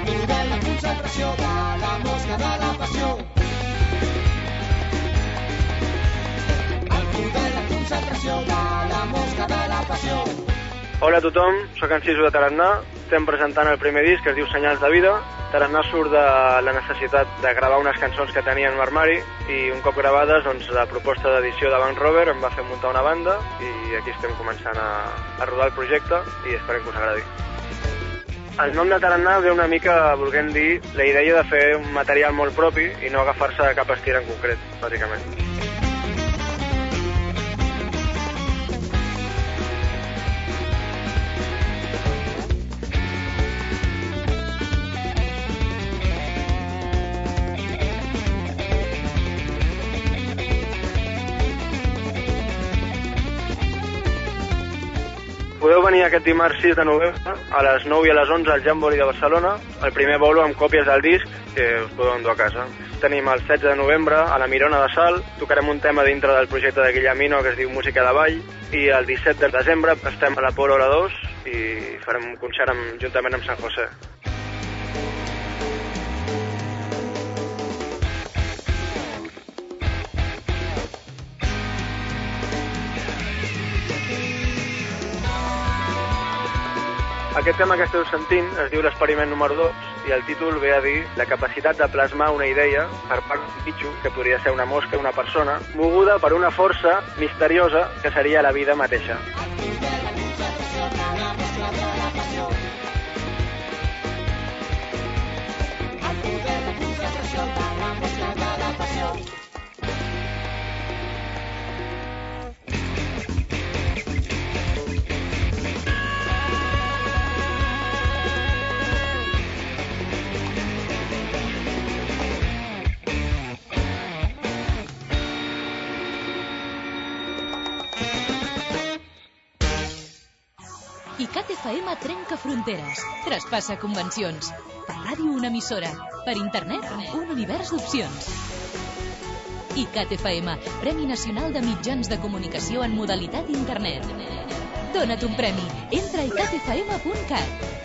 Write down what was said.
poder, la concentració de la mosca de la passió. El poder, la concentració de la mosca de la passió. Hola a tothom, soc en Sisu de Tarannà. Estem presentant el primer disc que es diu Senyals de vida. Tarannà surt de la necessitat de gravar unes cançons que tenia en l'armari i un cop gravades, doncs, la proposta d'edició de Bank Rover em va fer muntar una banda i aquí estem començant a rodar el projecte i esperem que us agradi. El nom de Tarannà ve una mica volent dir la idea de fer un material molt propi i no agafar-se a cap estil en concret, bàsicament. Podeu venir aquest dimarts 6 de novembre a les 9 i a les 11 al Jamboree de Barcelona, el primer bolo amb còpies del disc que us podeu endur a casa. Tenim el 16 de novembre a la Mirona de Salt, tocarem un tema dintre del projecte de Guillemino que es diu Música de Ball, i el 17 de desembre estem a la Polo Hora 2 i farem un concert juntament amb San José. Aquest tema que esteu sentint es diu l'experiment número 2 i el títol ve a dir la capacitat de plasmar una idea per part d'un bitxo, que podria ser una mosca o una persona, moguda per una força misteriosa que seria la vida mateixa. ICAT FM trenca fronteres, traspassa convencions. Per ràdio, una emissora. Per internet, un univers d'opcions. ICAT FM, Premi Nacional de Mitjans de Comunicació en modalitat internet. Dona't un premi. Entra a icatfm.cat.